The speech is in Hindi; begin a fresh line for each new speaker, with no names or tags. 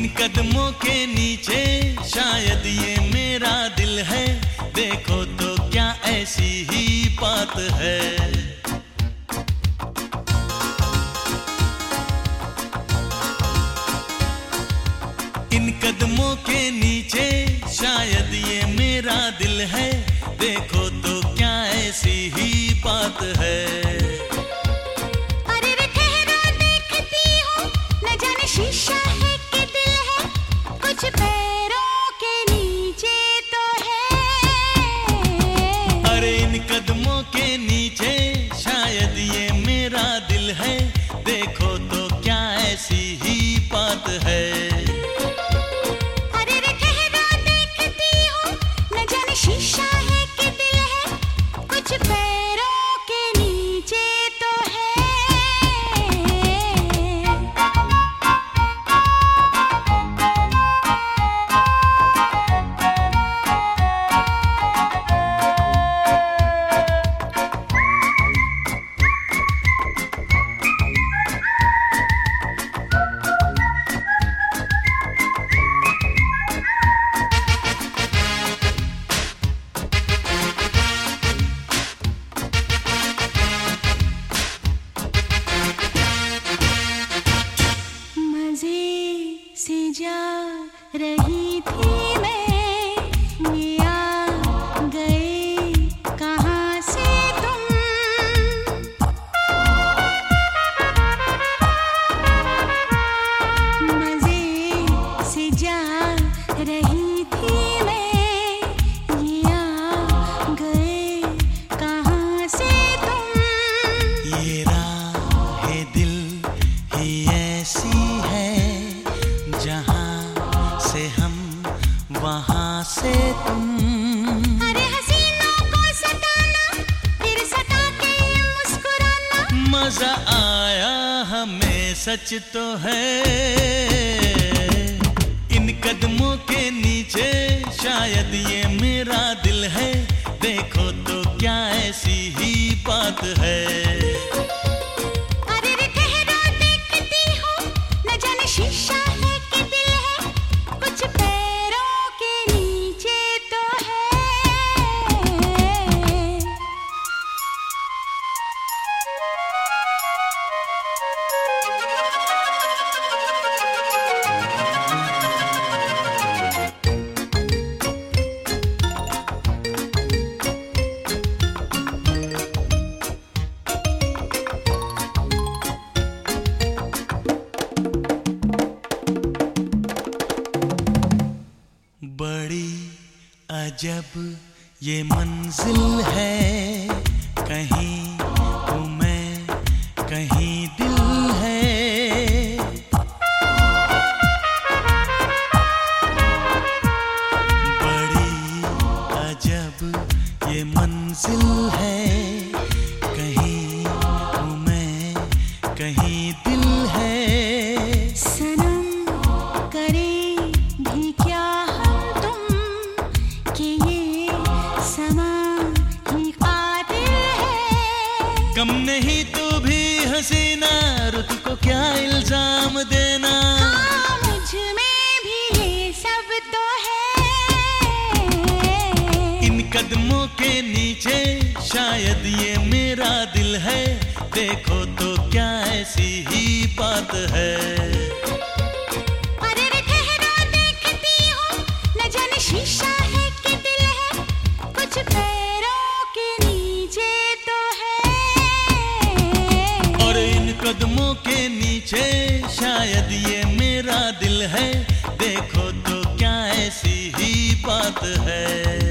इन कदमों के नीचे शायद ये मेरा दिल है, देखो तो क्या ऐसी ही बात है। इन कदमों के नीचे शायद ये मेरा दिल है, देखो तो क्या ऐसी ही बात है।
अरे रे ठहरो देखती हूँ, न जाने शीशा है कि दिल है, कुछ पैरों के नीचे तो है।
अरे इन कदमों के नीचे शायद ये मेरा दिल है, देखो तो क्या ऐसी ही बात है।
शीशा है कि दिल है, कुछ पैरों के नीचे तो है। से जा रही थी मैं, ये आ गए कहाँ से तुम। मजे से जा रही थी मैं, ये आ गए कहाँ से तुम।
ये राह दिल ही ऐसी है, जहाँ से हम वहाँ से तुम।
अरे हसीनों को सताना, फिर सता के मुस्कुराना,
मजा आया हमें सच तो है। इन कदमों के नीचे शायद ये मेरा दिल है, देखो तो क्या ऐसी ही बात है।
अरे रे ठहरो देखती हूँ, न जाने शीशा है कि दिल है, कुछ पैरों के नीचे तो है।
बड़ी अजब ये मंजिल है, कहीं हूँ मैं कहीं दिल है। बड़ी अजब ये मंजिल है, कहीं हूँ मैं कहीं दिल है।
सनम करें भी क्या हम तुम, कि ये समा ही कातिल है।
कम नहीं तू भी हसीना, रुत को क्या इल्जाम देना।
हाँ, मुझ में भी ये सब तो है।
इन कदमों के नीचे शायद ये मेरा दिल है, देखो तो क्या ऐसी ही बात है।
अरे रे ठहरो देखती हूँ, न जाने शीशा है कि दिल है, कुछ पैरों के नीचे तो है।
और इन कदमों के नीचे शायद ये मेरा दिल है, देखो तो क्या ऐसी ही बात है।